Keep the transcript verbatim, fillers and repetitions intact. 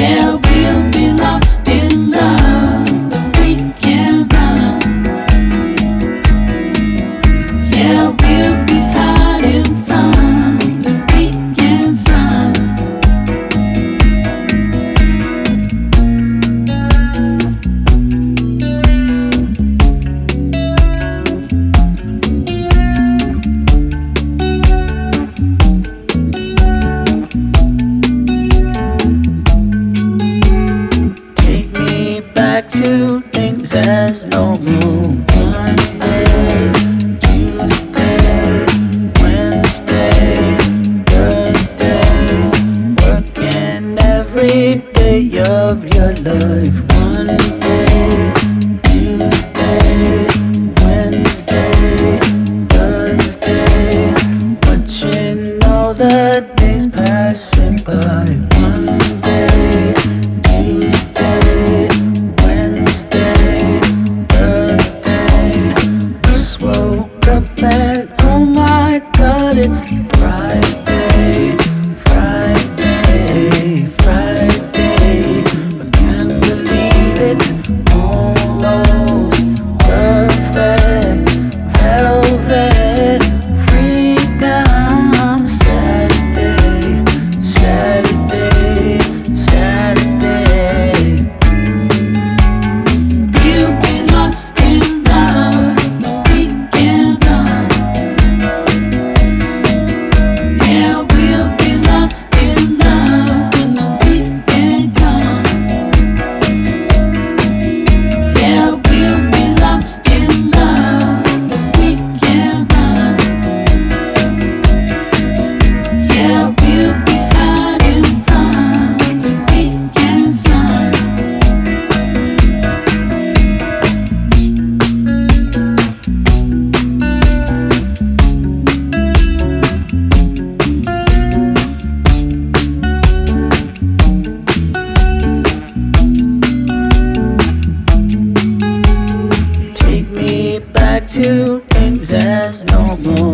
To things as normal. Monday, Tuesday, Wednesday, Thursday, working every day of your life. Monday, Tuesday, Wednesday, Thursday, watching all the days passing by. Monday, Tuesday, Wednesday, Thursday, just woke up and oh my God, it's Friday, Friday, Friday. I can't believe it's almost perfect, velvet, freedom. Saturday, Saturday, Saturday. To things as normal.